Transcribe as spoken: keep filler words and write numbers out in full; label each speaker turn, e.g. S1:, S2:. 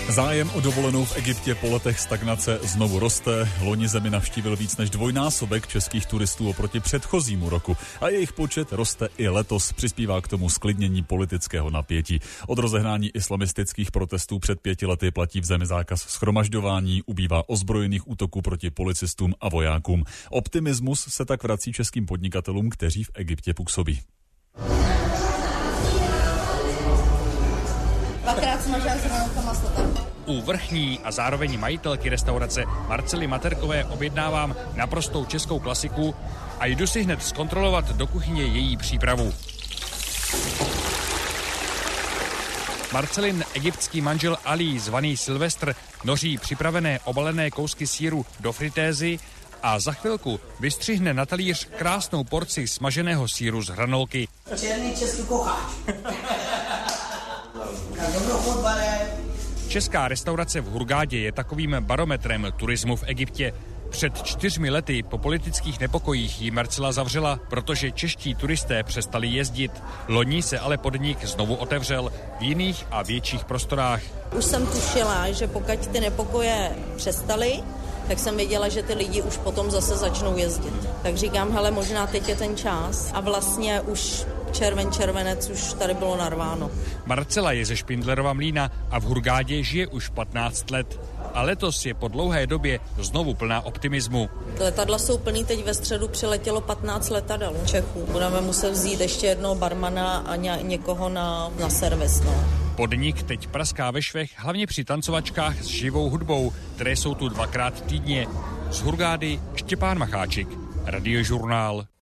S1: Zájem o dovolenou v Egyptě po letech stagnace znovu roste. Loni zemi navštívil víc než dvojnásobek českých turistů oproti předchozímu roku a jejich počet roste i letos. Přispívá k tomu sklidnění politického napětí. Od rozehnání islamistických protestů před pěti lety platí v zemi zákaz shromažďování, ubývá ozbrojených útoků proti policistům a vojákům. Optimismus se tak vrací českým podnikatelům, kteří v Egyptě působí.
S2: Dvakrát smažená zrnoutka maslo tam.
S3: U vrchní a zároveň majitelky restaurace Marcely Materkové objednávám naprostou českou klasiku a jdu si hned zkontrolovat do kuchyně její přípravu. Marcelin egyptský manžel Ali, zvaný Silvestr, noří připravené obalené kousky sýru do fritézy a za chvilku vystřihne na talíř krásnou porci smaženého sýru z hranolky.
S2: Černý český kuchař.
S3: Česká restaurace v Hurgádě je takovým barometrem turismu v Egyptě. Před čtyřmi lety po politických nepokojích ji Marcela zavřela, protože čeští turisté přestali jezdit. Loni se ale podnik znovu otevřel v jiných a větších prostorách.
S4: Už jsem tušila, že pokud ty nepokoje přestaly, tak jsem věděla, že ty lidi už potom zase začnou jezdit. Tak říkám, hele, možná teď je ten čas a vlastně už červen, červenec už tady bylo narváno.
S3: Marcela je ze Špindlerova Mlýna a v Hurgádě žije už patnáct let. A letos je po dlouhé době znovu plná optimismu.
S4: Letadla jsou plný, teď ve středu přiletělo patnáct letadel Čechů. Budeme muset vzít ještě jednoho barmana a ně, někoho na, na servis. No.
S3: Podnik teď praská ve švech, hlavně při tancovačkách s živou hudbou, které jsou tu dvakrát týdně. Z Hurgády Štěpán Macháčik, Radiožurnál.